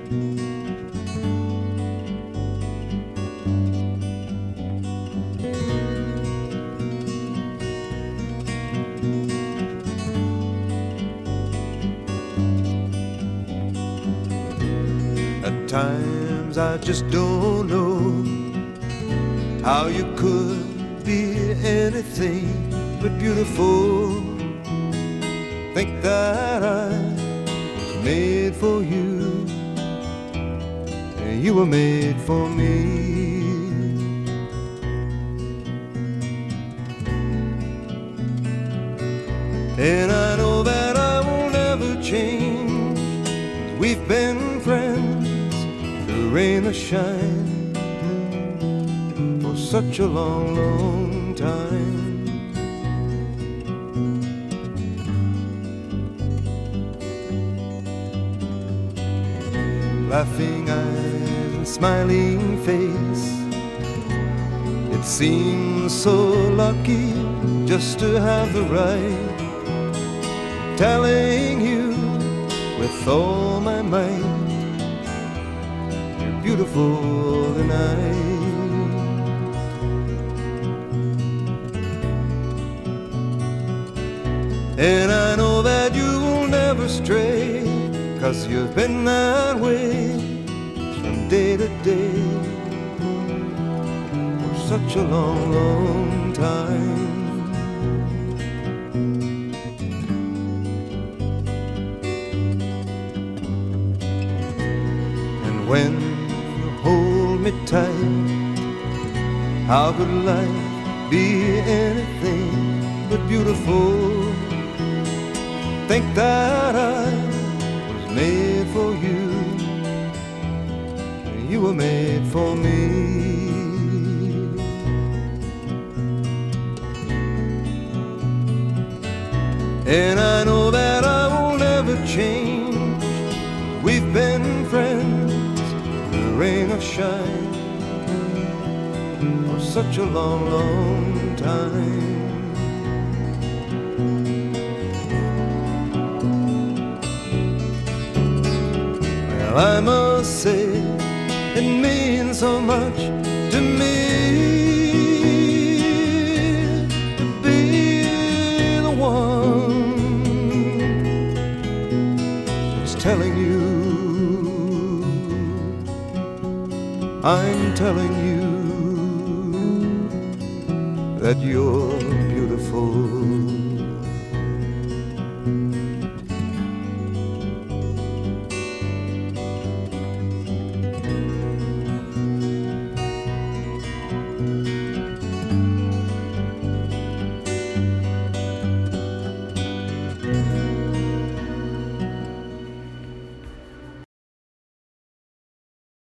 At times I just don't know how you could be anything but beautiful. Think that I was made for you, and you were made for me. And I know that I will never change. We've been friends through rain or shine for such a long, long time. Laughing eyes and smiling face, it seems so lucky just to have the right, telling you with all my might, you're beautiful tonight. And I know that you will never stray, 'cause you've been that way from day to day for such a long, long time. And when you hold me tight, how could life be anything but beautiful? Think that I made for you, you were made for me. And I know that I will never change. We've been friends, the rain or shine, for such a long, long time. I must say it means so much to me to be the one that's telling you, I'm telling you that you're beautiful.